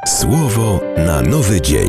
Słowo na nowy dzień.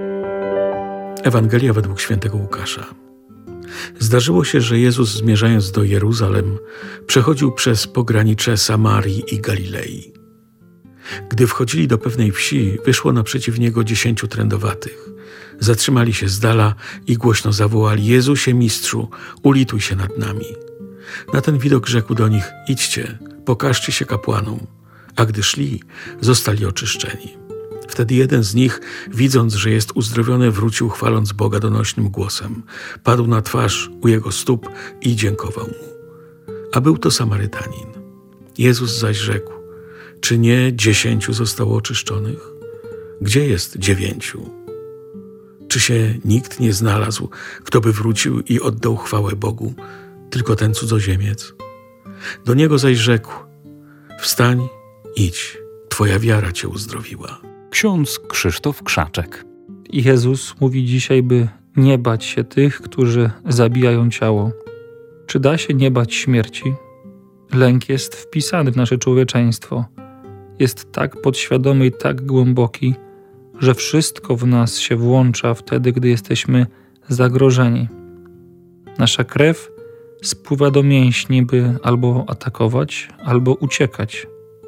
Ewangelia według świętego Łukasza. Zdarzyło się, że Jezus, zmierzając do Jeruzalem, przechodził przez pogranicze Samarii i Galilei. Gdy wchodzili do pewnej wsi, wyszło naprzeciw niego 10 trędowatych. Zatrzymali się z dala i głośno zawołali: Jezusie, Mistrzu, ulituj się nad nami. Na ten widok rzekł do nich: idźcie, pokażcie się kapłanom. A gdy szli, zostali oczyszczeni. Wtedy jeden z nich, widząc, że jest uzdrowiony, wrócił, chwaląc Boga donośnym głosem. Padł na twarz u jego stóp i dziękował mu. A był to Samarytanin. Jezus zaś rzekł: czy nie 10 zostało oczyszczonych? Gdzie jest 9? Czy się nikt nie znalazł, kto by wrócił i oddał chwałę Bogu, tylko ten cudzoziemiec? Do niego zaś rzekł: wstań, idź, twoja wiara cię uzdrowiła. Ksiądz Krzysztof Krzaczek. Jezus mówi dzisiaj, by nie bać się tych, którzy zabijają ciało. Czy da się nie bać śmierci? Lęk jest wpisany w nasze człowieczeństwo. Jest tak podświadomy i tak głęboki, że wszystko w nas się włącza wtedy, gdy jesteśmy zagrożeni. Nasza krew spływa do mięśni, by albo atakować, albo uciekać.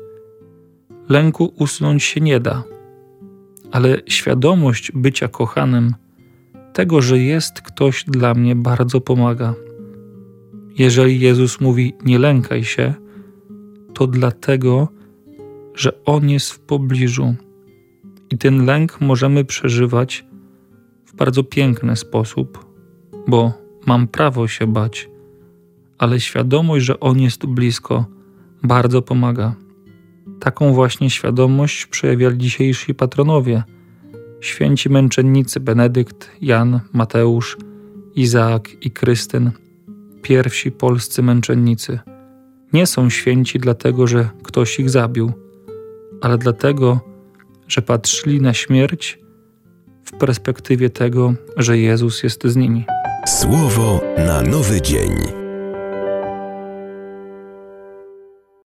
Lęku usunąć się nie da, ale świadomość bycia kochanym, tego, że jest ktoś dla mnie, bardzo pomaga. Jeżeli Jezus mówi: nie lękaj się, to dlatego, że On jest w pobliżu. I ten lęk możemy przeżywać w bardzo piękny sposób, bo mam prawo się bać, ale świadomość, że On jest blisko, bardzo pomaga. Taką właśnie świadomość przejawiali dzisiejsi patronowie, święci męczennicy Benedykt, Jan, Mateusz, Izaak i Krystyn, pierwsi polscy męczennicy. Nie są święci dlatego, że ktoś ich zabił, ale dlatego, że patrzyli na śmierć w perspektywie tego, że Jezus jest z nimi. Słowo na nowy dzień.